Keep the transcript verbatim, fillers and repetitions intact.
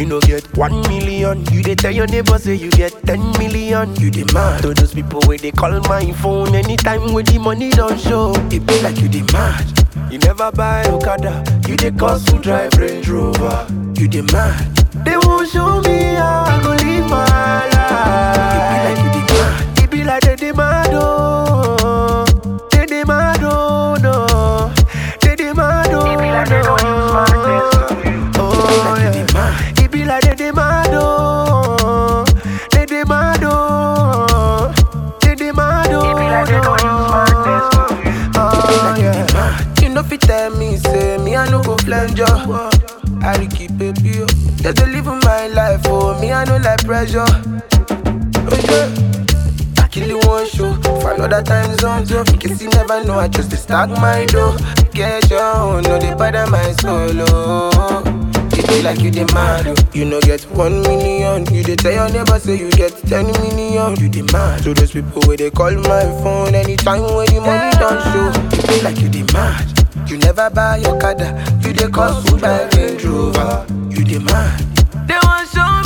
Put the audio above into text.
You know get one million. You dey tell your neighbor say you get ten million. You dey mad to those people where they call my phone anytime when the money don't show. It be like you dey mad. You never buy Okada. You dey cost to drive Range Rover. You dey mad. They won't show me how I go live my life. It be like you dey mad. It be like they dey mad oh. They dey mad oh no. They dey mad oh no. It be like they don't use my test. Oh yeah. It be like they dey mad oh. They dey mad oh. They dey mad oh. It be like they don't use my test. Oh yeah. You know fi tell me say me I no go flange you. I keep it pure. Just to live my life, oh, me I no like pressure. Oh yeah, I kill you one show for another time zone too. In case you never know, I just dey stack my dough. Get your own, no they bother my solo. It be like you dey mad, oh. You know get one million. You dey tell your neighbor say you get ten million. You dey mad. So those people where they call my phone anytime when the money don't show. It be like you dey mad. You never buy your Okada. You dey cost to buy Range Rover. You dey mad. They want show